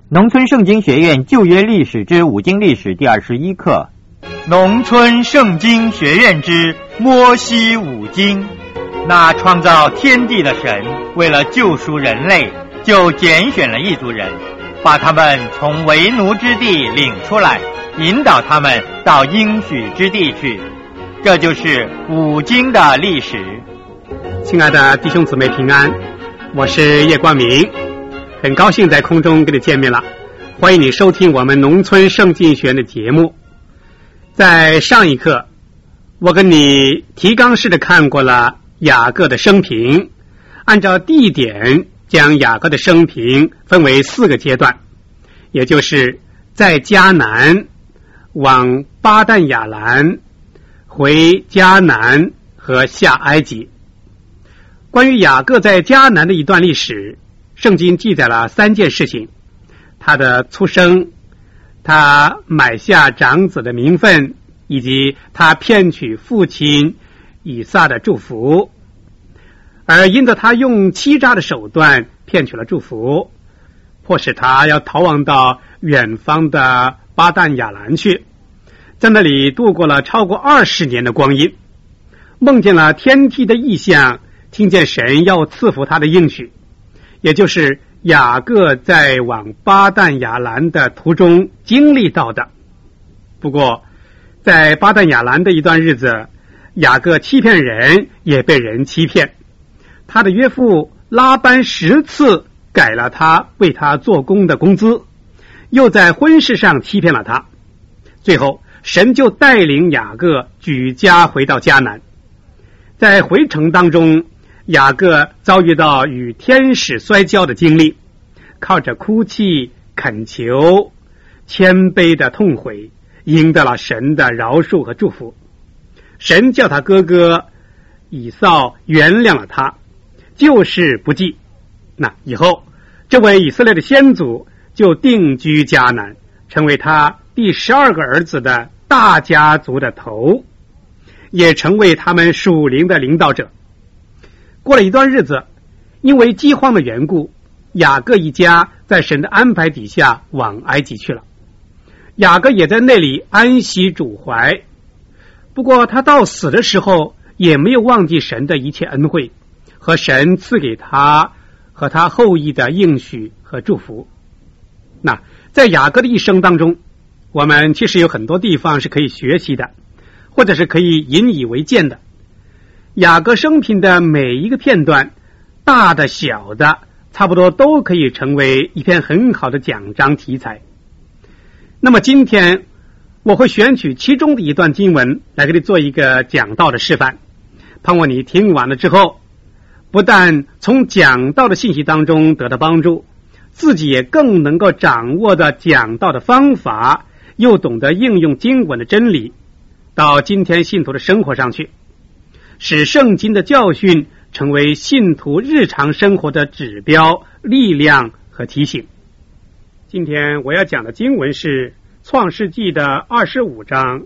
农村圣经学院旧约历史之五经历史第21课，农村圣经学院之摩西五经。那创造天地的神，为了救赎人类，就拣选了一族人，把他们从为奴之地领出来，引导他们到应许之地去。这就是五经的历史。 亲爱的弟兄姊妹平安，我是叶光明，很高兴在空中跟你见面了。欢迎你收听我们农村圣经学院的节目。在上一课，我跟你提纲式的看过了雅各的生平，按照地点将雅各的生平分为4个阶段，也就是在迦南往巴旦亚兰，回迦南和下埃及。关于雅各在迦南的一段历史，圣经记载了3件事情：他的出生，他买下长子的名分，以及他骗取父亲以撒的祝福。而因着他用欺诈的手段骗取了祝福，迫使他要逃亡到远方的巴旦亚兰去，在那里度过了超过20年的光阴，梦见了天梯的异象，听见神要赐福他的应许，也就是雅各在往巴旦亚兰的途中经历到的。不过在巴旦亚兰的一段日子，雅各欺骗人，也被人欺骗。他的岳父拉班10次改了他为他做工的工资，又在婚事上欺骗了他。最后神就带领雅各举家回到迦南。在回程当中，雅各遭遇到与天使摔跤的经历，靠着哭泣、恳求、谦卑的痛悔，赢得了神的饶恕和祝福。神叫他哥哥以扫原谅了他，旧事不记。那以后这位以色列的先祖就定居迦南，成为他第12个儿子的大家族的头，也成为他们属灵的领导者。过了一段日子，因为饥荒的缘故，雅各一家在神的安排底下往埃及去了。雅各也在那里安息主怀。不过他到死的时候也没有忘记神的一切恩惠和神赐给他和他后裔的应许和祝福。那在雅各的一生当中，我们其实有很多地方是可以学习的，或者是可以引以为鉴的。雅各生平的每一个片段，大的小的，差不多都可以成为一篇很好的讲章题材。那么今天我会选取其中的一段经文来给你做一个讲道的示范，盼望你听完了之后，不但从讲道的信息当中得到帮助，自己也更能够掌握的讲道的方法，又懂得应用经文的真理到今天信徒的生活上去，使圣经的教训成为信徒日常生活的指标、力量和提醒。今天我要讲的经文是创世纪的25章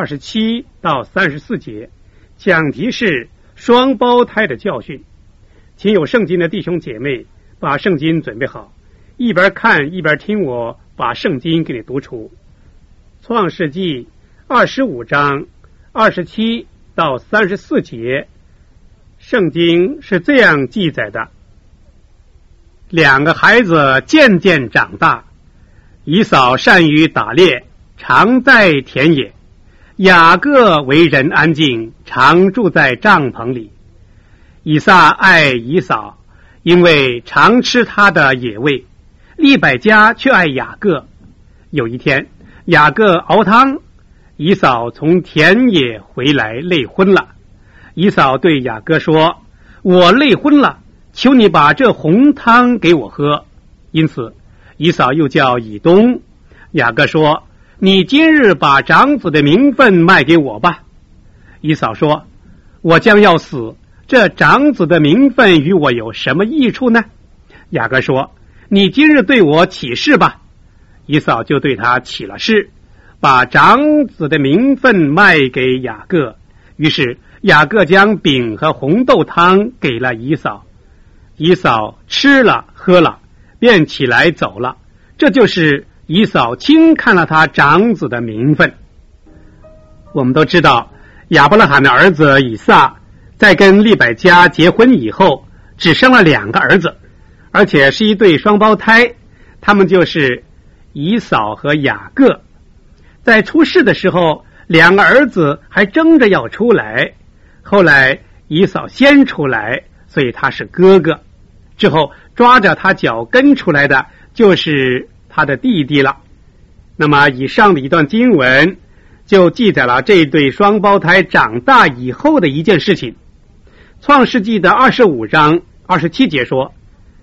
27到34节，讲题是双胞胎的教训。请有圣经的弟兄姐妹把圣经准备好，一边看一边听我把圣经给你读出。创世纪25章27到34节，圣经是这样记载的：2个孩子渐渐长大，以扫善于打猎，常在田野；雅各为人安静，常住在帐篷里。以撒爱以扫，因为常吃他的野味；利百加却爱雅各。有一天，雅各熬汤，以扫从田野回来累昏了。以扫对雅各说：我累昏了，求你把这红汤给我喝。因此以扫又叫以东。雅各说：你今日把长子的名分卖给我吧。以扫说：我将要死，这长子的名分与我有什么益处呢？雅各说：你今日对我起誓吧。以扫就对他起了誓，把长子的名分卖给雅各。于是雅各将饼和红豆汤给了以扫。以扫吃了喝了，便起来走了， 这就是以扫轻看了他长子的名分。我们都知道，亚伯拉罕的儿子以撒在跟利百加结婚以后，只生了2个儿子，而且是一对双胞胎，他们就是以扫和雅各。在出世的时候，2个儿子还争着要出来，后来以扫先出来，所以他是哥哥，之后抓着他脚跟出来的就是他的弟弟了。那么以上的一段经文就记载了这对双胞胎长大以后的一件事情。创世纪的25章27节说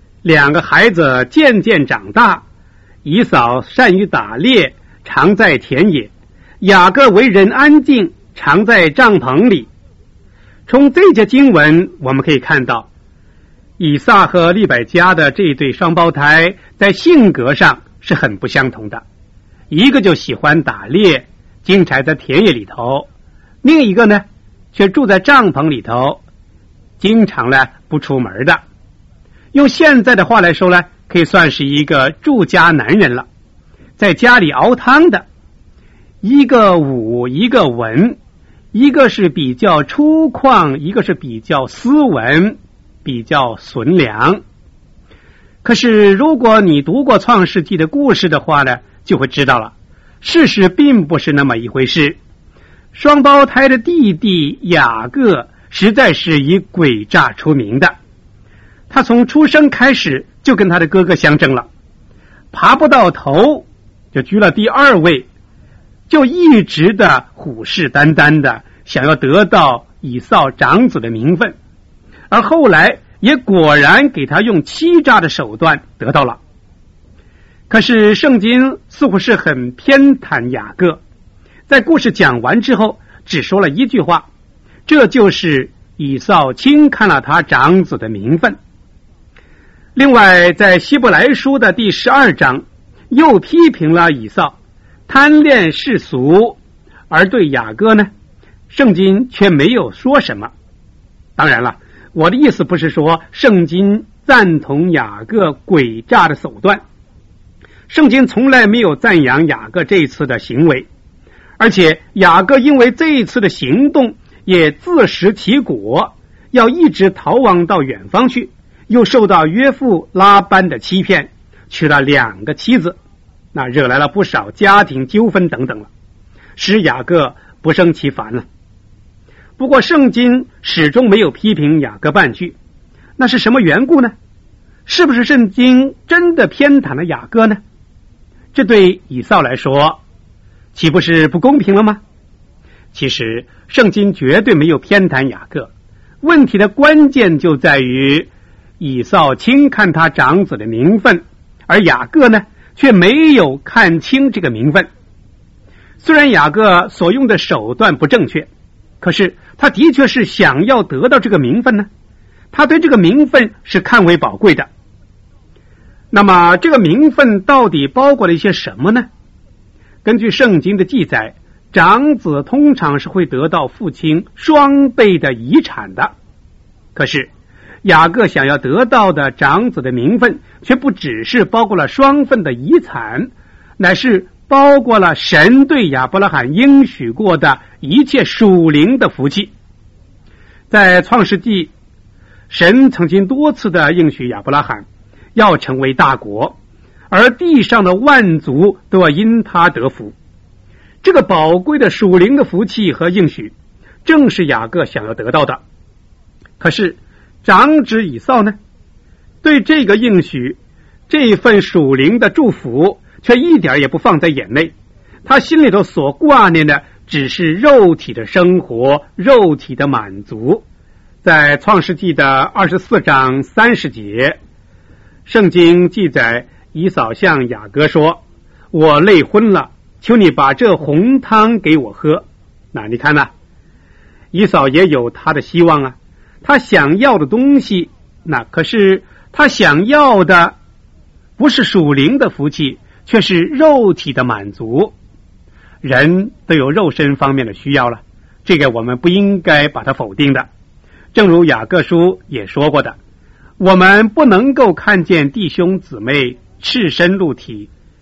，2个孩子渐渐长大，以扫善于打猎，常在田野，雅各为人安静，常在帐篷里。从这节经文我们可以看到，以撒和利百加的这对双胞胎在性格上是很不相同的，一个就喜欢打猎，经常在田野里头，另一个呢却住在帐篷里头，经常呢不出门的。用现在的话来说呢，可以算是一个住家男人了，在家里熬汤的，一个武一个文，一个是比较粗犷，一个是比较斯文，比较纯良。可是如果你读过创世纪的故事的话呢，就会知道了，事实并不是那么一回事。双胞胎的弟弟雅各实在是以诡诈出名的，他从出生开始就跟他的哥哥相争了，爬不到头就居了第2位，就一直的虎视眈眈的想要得到以扫长子的名分，而后来也果然给他用欺诈的手段得到了。可是圣经似乎是很偏袒雅各，在故事讲完之后只说了一句话，这就是以扫轻看了他长子的名分。另外在希伯来书的第12章又批评了以扫贪恋世俗，而对雅各呢，圣经却没有说什么。当然了，我的意思不是说圣经赞同雅各诡诈的手段，圣经从来没有赞扬雅各这一次的行为，而且雅各因为这一次的行动也自食其果，要一直逃亡到远方去，又受到约父拉班的欺骗，娶了2个妻子，那惹来了不少家庭纠纷等等了，使雅各不胜其烦了。不过圣经始终没有批评雅各半句，那是什么缘故呢？是不是圣经真的偏袒了雅各呢？这对以扫来说岂不是不公平了吗？其实圣经绝对没有偏袒雅各，问题的关键就在于以扫轻看他长子的名分，而雅各呢却没有看清这个名分。虽然雅各所用的手段不正确，可是他的确是想要得到这个名分呢，他对这个名分是看为宝贵的。那么这个名分到底包括了一些什么呢？根据圣经的记载，长子通常是会得到父亲双倍的遗产的，可是雅各想要得到的长子的名分却不只是包括了双份的遗产，乃是包括了神对亚伯拉罕应许过的一切属灵的福气。在创世纪，神曾经多次的应许亚伯拉罕要成为大国，而地上的万族都要因他得福。这个宝贵的属灵的福气和应许正是雅各想要得到的。可是长子以扫呢，对这个应许，这份属灵的祝福却一点也不放在眼内，他心里头所挂念的只是肉体的生活，肉体的满足。在创世纪的24章30节，圣经记载以扫向雅各说，我累昏了，求你把这红汤给我喝。那你看啊，以扫也有他的希望啊，他想要的东西，那可是他想要的不是属灵的福气，却是肉体的满足。人都有肉身方面的需要了，这个我们不应该把它否定的。正如雅各书也说过的，我们不能够看见弟兄姊妹赤身露体，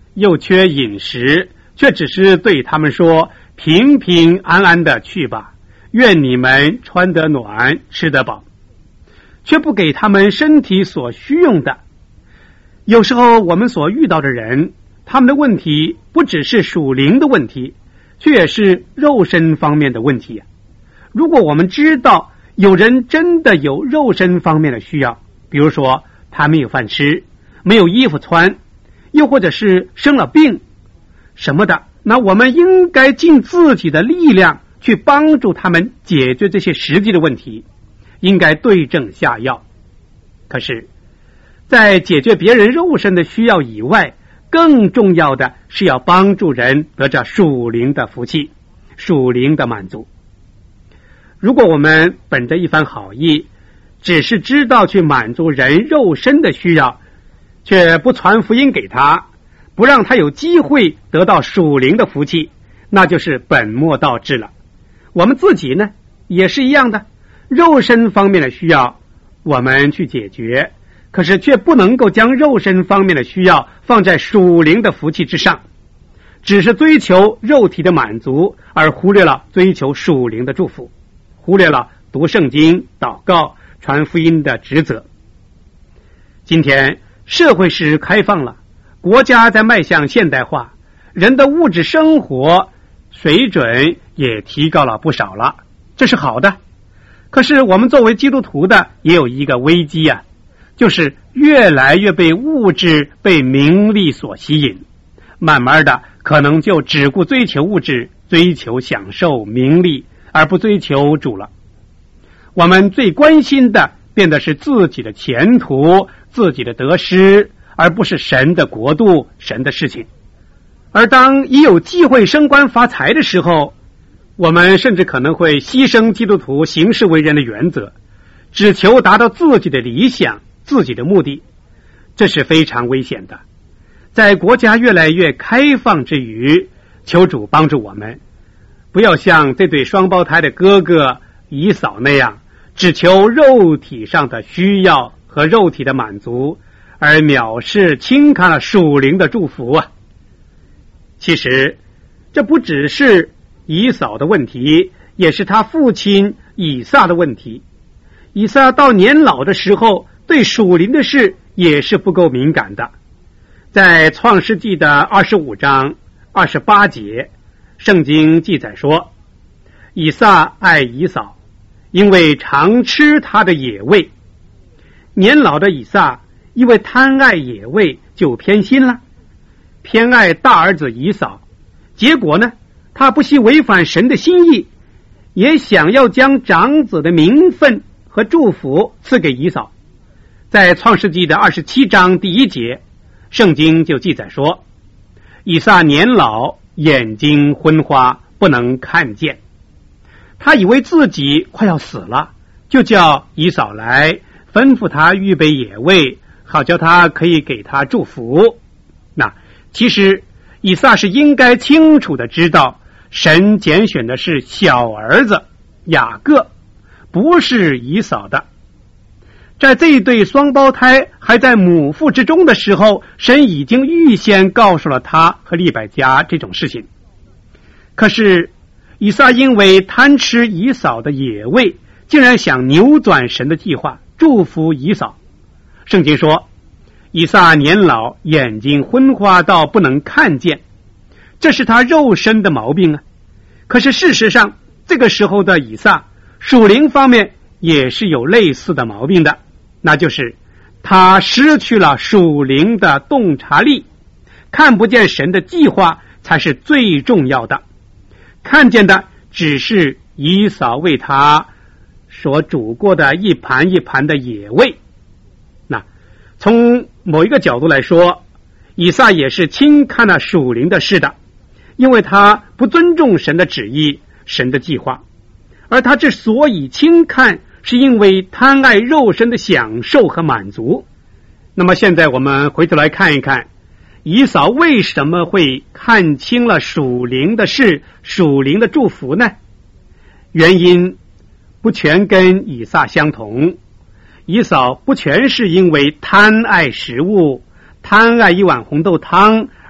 又缺饮食，却只是对他们说，平平安安的去吧，愿你们穿得暖，吃得饱，却不给他们身体所需用的。有时候我们所遇到的人，他们的问题不只是属灵的问题，却也是肉身方面的问题。如果我们知道有人真的有肉身方面的需要，比如说他没有饭吃，没有衣服穿，又或者是生了病什么的，那我们应该尽自己的力量去帮助他们解决这些实际的问题，应该对症下药。可是在解决别人肉身的需要以外，更重要的是要帮助人得着属灵的福气，属灵的满足。如果我们本着一番好意，只是知道去满足人肉身的需要，却不传福音给他，不让他有机会得到属灵的福气，那就是本末倒置了。我们自己呢也是一样的，肉身方面的需要我们去解决，可是却不能够将肉身方面的需要放在属灵的福气之上，只是追求肉体的满足，而忽略了追求属灵的祝福，忽略了读圣经、祷告、传福音的职责。今天社会是开放了，国家在迈向现代化，人的物质生活水准也提高了不少了，这是好的。可是我们作为基督徒的也有一个危机啊，就是越来越被物质、被名利所吸引，慢慢的可能就只顾追求物质，追求享受名利，而不追求主了。我们最关心的变得是自己的前途、自己的得失，而不是神的国度、神的事情。而当一有机会升官发财的时候，我们甚至可能会牺牲基督徒行事为人的原则，只求达到自己的理想、自己的目的，这是非常危险的。在国家越来越开放之余，求主帮助我们，不要像这对双胞胎的哥哥以扫那样，只求肉体上的需要和肉体的满足，而藐视轻看了属灵的祝福啊！其实这不只是以扫的问题，也是他父亲以撒的问题。以撒到年老的时候，对属灵的事也是不够敏感的。在创世纪的25章28节，圣经记载说，以撒爱以扫，因为常吃他的野味。年老的以撒因为贪爱野味，就偏心了，偏爱大儿子以扫。结果呢，他不惜违反神的心意，也想要将长子的名分和祝福赐给以扫。在创世纪的27章第1节，圣经就记载说，以撒年老，眼睛昏花，不能看见。他以为自己快要死了，就叫以扫来，吩咐他预备野味，好叫他可以给他祝福。那其实以撒是应该清楚的知道，神拣选的是小儿子雅各，不是以扫的。在这一对双胞胎还在母腹之中的时候，神已经预先告诉了他和利百加这种事情。可是以撒因为贪吃以扫的野味，竟然想扭转神的计划，祝福以扫。圣经说，以撒年老，眼睛昏花到不能看见，这是他肉身的毛病啊。可是事实上，这个时候的以撒属灵方面也是有类似的毛病的，那就是他失去了属灵的洞察力，看不见神的计划才是最重要的，看见的只是以扫为他所煮过的一盘一盘的野味。那从某一个角度来说，以撒也是轻看了属灵的事的，因为他不尊重神的旨意、神的计划。而他之所以轻看，是因为贪爱肉身的享受和满足。那么现在我们回头来看一看，以扫为什么会看清了属灵的事、属灵的祝福呢？原因不全跟以撒相同。以扫不全是因为贪爱食物、贪爱一碗红豆汤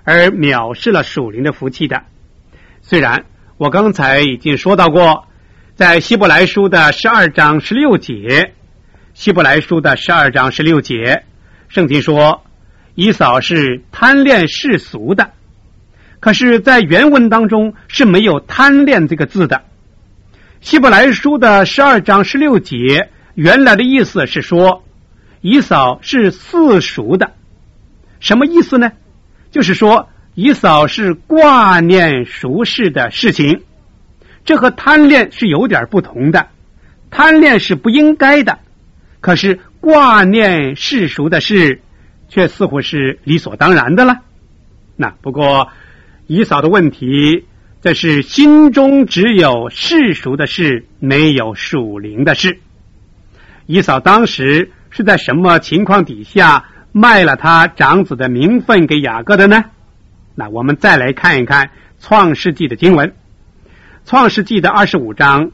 而藐视了属灵的福气的。虽然我刚才已经说到过，在希伯来书的12章16节，希伯来书的12章16节，圣经说以扫是贪恋世俗的，可是在原文当中是没有贪恋这个字的。希伯来书的12章16节原来的意思是说以扫是世俗的。什么意思呢？就是说以扫是挂念俗世的事情，这和贪恋是有点不同的。贪恋是不应该的，可是挂念世俗的事却似乎是理所当然的了。那不过以扫的问题，这是心中只有世俗的事，没有属灵的事。以扫当时是在什么情况底下卖了他长子的名分给雅各的呢？那我们再来看一看创世纪的经文。创世纪的25章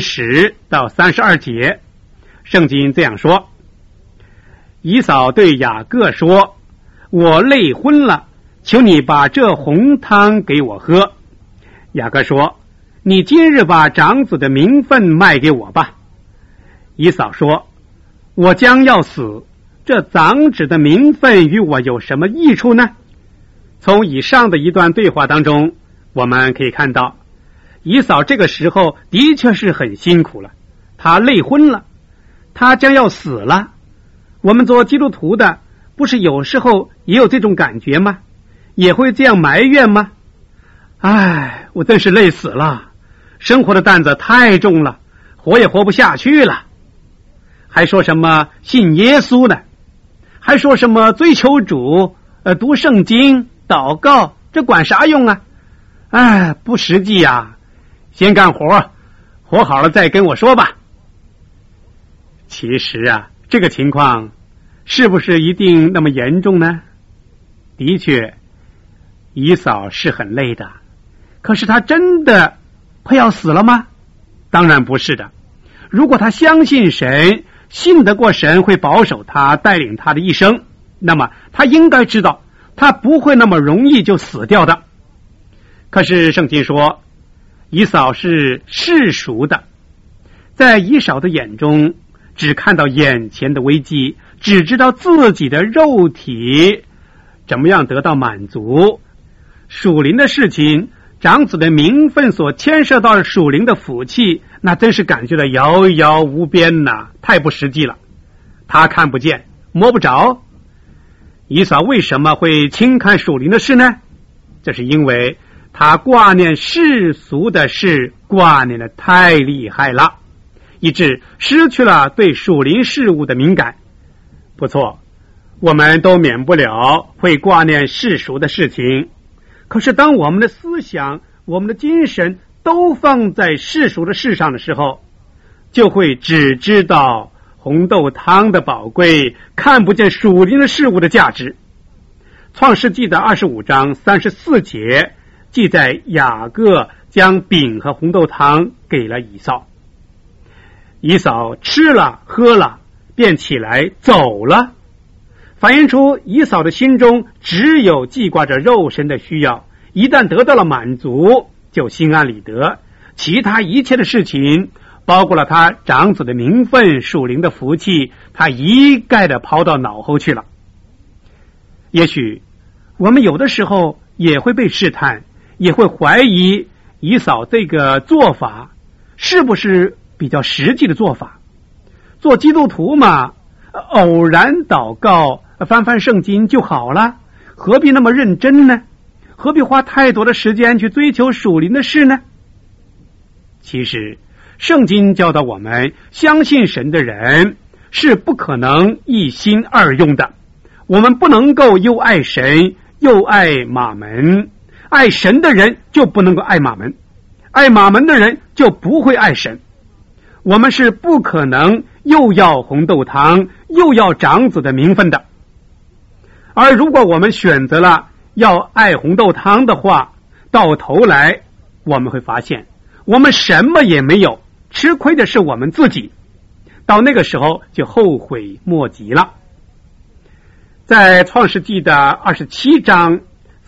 30到32节，圣经这样说：以扫对雅各说，我累昏了，求你把这红汤给我喝。雅各说，你今日把长子的名分卖给我吧。以扫说，我将要死，这长子的名分与我有什么益处呢？从以上的一段对话当中，我们可以看到以扫这个时候的确是很辛苦了，他累昏了，他将要死了。我们做基督徒的不是有时候也有这种感觉吗？也会这样埋怨吗？唉，我真是累死了，生活的担子太重了，活也活不下去了。还说什么信耶稣的，还说什么追求主，读圣经祷告，这管啥用啊？唉，不实际啊，先干活，活好了再跟我说吧。其实啊，这个情况是不是一定那么严重呢？的确，以扫是很累的，可是他真的快要死了吗？当然不是的。如果他相信神，信得过神会保守他，带领他的一生，那么他应该知道他不会那么容易就死掉的。可是圣经说以扫是世俗的，在以扫的眼中只看到眼前的危机，只知道自己的肉体怎么样得到满足，属灵的事情，长子的名分所牵涉到属灵的福气，那真是感觉到遥遥无边呐，太不实际了。他看不见摸不着。以扫为什么会轻看属灵的事呢？这是因为他挂念世俗的事，挂念的太厉害了，以致失去了对属灵事物的敏感。不错，我们都免不了会挂念世俗的事情，可是当我们的思想，我们的精神都放在世俗的事上的时候，就会只知道红豆汤的宝贵，看不见属灵的事物的价值。创世纪的25章34节记载雅各将饼和红豆汤给了以扫，以扫吃了喝了便起来走了，反映出以扫的心中只有记挂着肉身的需要，一旦得到了满足就心安理得，其他一切的事情，包括了他长子的名分，属灵的福气，他一概的抛到脑后去了。也许我们有的时候也会被试探，也会怀疑以扫这个做法是不是比较实际的做法。做基督徒嘛，偶然祷告翻翻圣经就好了，何必那么认真呢？何必花太多的时间去追求属灵的事呢？其实圣经教导我们，相信神的人是不可能一心二用的。我们不能够又爱神又爱马门，爱神的人就不能够爱马门，爱马门的人就不会爱神。我们是不可能又要红豆汤又要长子的名分的。而如果我们选择了要爱红豆汤的话，到头来我们会发现我们什么也没有，吃亏的是我们自己，到那个时候就后悔莫及了。在创世纪的27章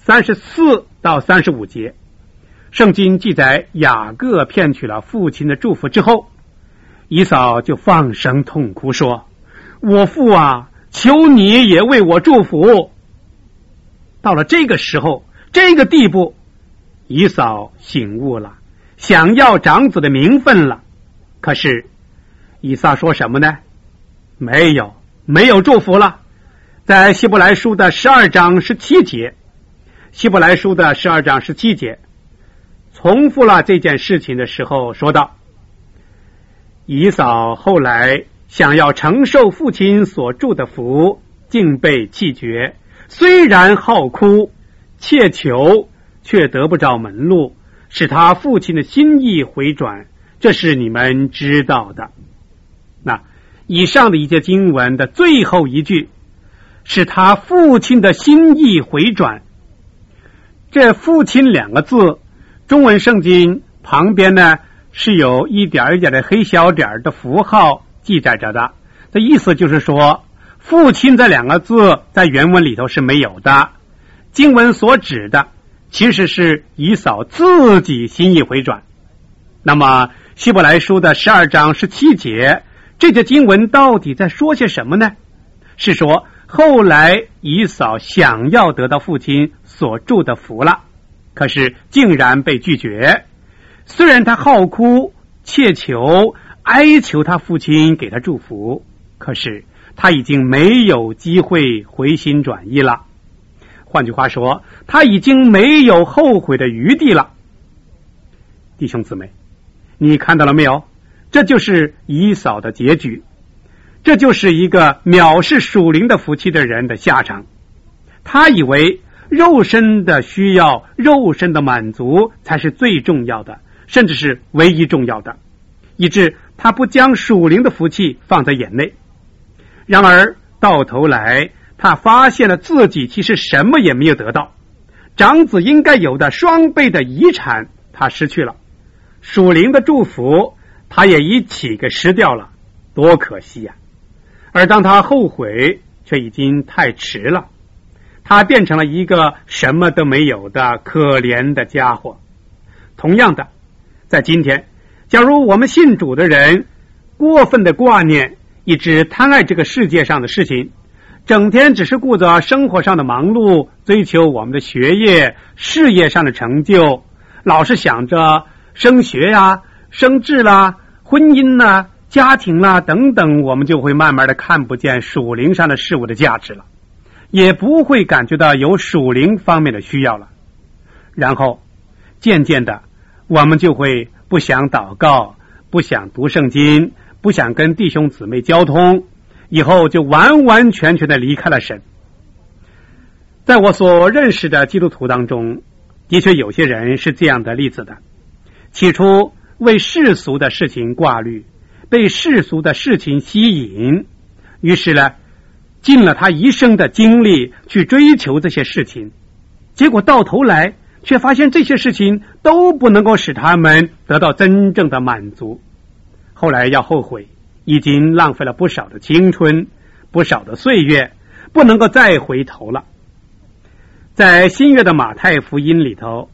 34到35节，圣经记载雅各骗取了父亲的祝福之后，以扫就放声痛哭说：我父啊，求你也为我祝福。到了这个时候，这个地步，以扫醒悟了，想要长子的名分了。可是以撒说什么呢？没有祝福了。在希伯来书的12章17节，希伯来书的12章17节重复了这件事情的时候说道，以扫后来想要承受父亲所祝的福，竟被弃绝，虽然好哭切求，却得不着门路，使他父亲的心意回转，这是你们知道的。那以上的一节经文的最后一句，使他父亲的心意回转。这父亲2个字，中文圣经旁边呢是有一点一点的黑小点的符号记载着的，这意思就是说，父亲这2个字在原文里头是没有的。经文所指的其实是以扫自己心意回转。那么希伯来书的12章17节，这节经文到底在说些什么呢？是说后来以扫想要得到父亲所祝的福了，可是竟然被拒绝。虽然他好哭切求哀求他父亲给他祝福，可是他已经没有机会回心转意了。换句话说，他已经没有后悔的余地了。弟兄姊妹，你看到了没有？这就是以扫的结局，这就是一个藐视属灵的福气的人的下场。他以为肉身的需要，肉身的满足才是最重要的，甚至是唯一重要的，以致他不将属灵的福气放在眼内。然而到头来，他发现了自己其实什么也没有得到，长子应该有的双倍的遗产他失去了，属灵的祝福他也一起给失掉了，多可惜呀！而当他后悔，却已经太迟了，他变成了一个什么都没有的可怜的家伙。同样的，在今天，假如我们信主的人过分的挂念，一直贪爱这个世界上的事情，整天只是顾着生活上的忙碌，追求我们的学业事业上的成就，老是想着升学呀、升职啦、婚姻啦、家庭啦等等，我们就会慢慢的看不见属灵上的事物的价值了，也不会感觉到有属灵方面的需要了。然后渐渐的，我们就会不想祷告，不想读圣经，不想跟弟兄姊妹交通，以后就完完全全的离开了神。在我所认识的基督徒当中，的确有些人是这样的例子的。起初为世俗的事情挂虑，被世俗的事情吸引，于是呢，尽了他一生的精力去追求这些事情，结果到头来却发现这些事情都不能够使他们得到真正的满足。后来要后悔，已经浪费了不少的青春，不少的岁月，不能够再回头了。在新约的马太福音里头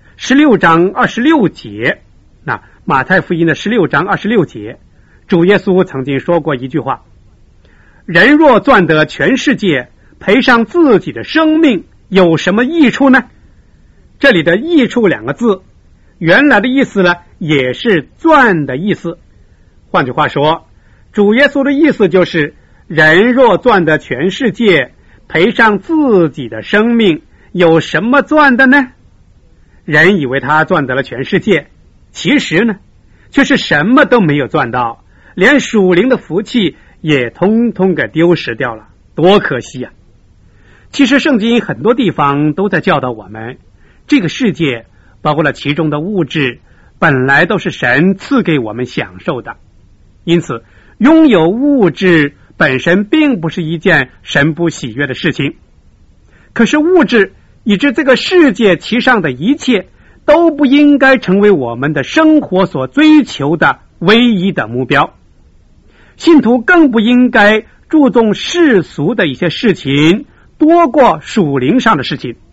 16章26节，那马太福音的16章26节，主耶稣曾经说过一句话：人若赚得全世界，赔上自己的生命，有什么益处呢？这里的益处2个字，原来的意思呢，也是赚的意思。换句话说，主耶稣的意思就是，人若赚得全世界，赔上自己的生命，有什么赚的呢？人以为他赚得了全世界，其实呢，却是什么都没有赚到，连属灵的福气也通通给丢失掉了，多可惜呀！其实圣经很多地方都在教导我们，这个世界包括了其中的物质，本来都是神赐给我们享受的，因此拥有物质本身并不是一件神不喜悦的事情。可是物质以致这个世界其上的一切都不应该成为我们的生活所追求的唯一的目标。信徒更不应该注重世俗的一些事情多过属灵上的事情。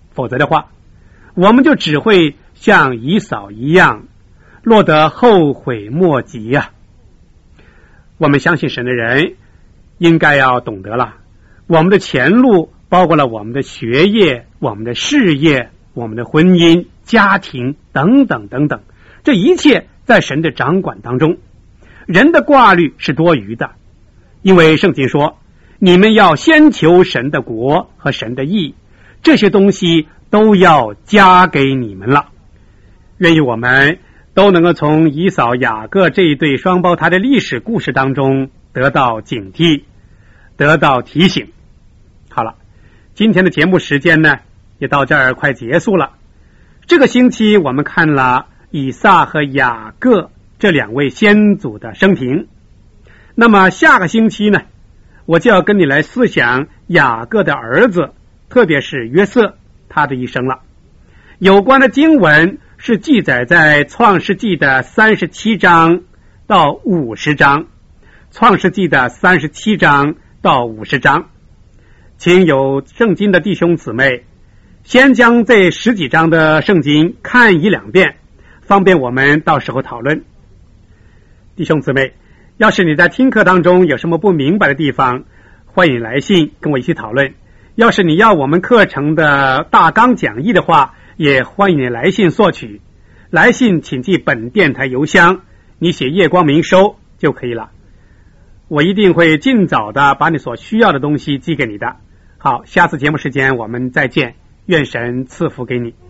否则的话，我们就只会像以扫一样落得后悔莫及呀。我们相信神的人应该要懂得了，我们的前路包括了我们的学业、我们的事业、我们的婚姻、家庭等等等等，这一切在神的掌管当中。人的挂虑是多余的，因为圣经说，你们要先求神的国和神的义，这些东西都要加给你们了。愿意我们都能够从以扫雅各这一对双胞胎的历史故事当中得到警惕，得到提醒。好了，今天的节目时间呢也到这儿快结束了。这个星期我们看了以撒和雅各这两位先祖的生平，那么下个星期呢，我就要跟你来思想雅各的儿子，特别是约瑟他的一生了。有关的经文是记载在创世纪的37章到50章，创世纪的37章到50章。请有圣经的弟兄姊妹先将这10几章的圣经看1、2遍，方便我们到时候讨论。弟兄姊妹，要是你在听课当中有什么不明白的地方，欢迎来信跟我一起讨论。要是你要我们课程的大纲讲义的话，也欢迎你来信索取。来信请寄本电台邮箱，你写叶光明收就可以了。我一定会尽早的把你所需要的东西寄给你的。好，下次节目时间我们再见，愿神赐福给你。